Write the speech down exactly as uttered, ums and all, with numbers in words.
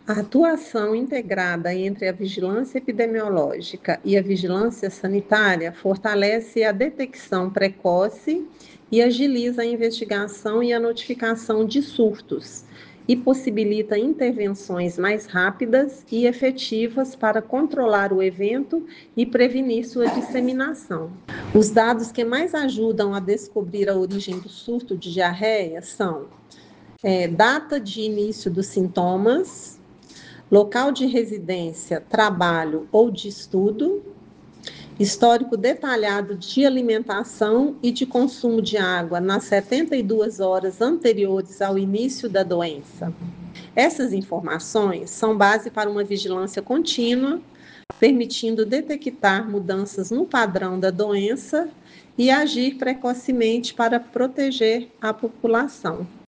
A atuação integrada entre a vigilância epidemiológica e a vigilância sanitária fortalece a detecção precoce e agiliza a investigação e a notificação de surtos, e possibilita intervenções mais rápidas e efetivas para controlar o evento e prevenir sua disseminação. Os dados que mais ajudam a descobrir a origem do surto de diarreia são é, data de início dos sintomas, local de residência, trabalho ou de estudo, histórico detalhado de alimentação e de consumo de água nas setenta e duas horas anteriores ao início da doença. Essas informações são base para uma vigilância contínua, permitindo detectar mudanças no padrão da doença e agir precocemente para proteger a população.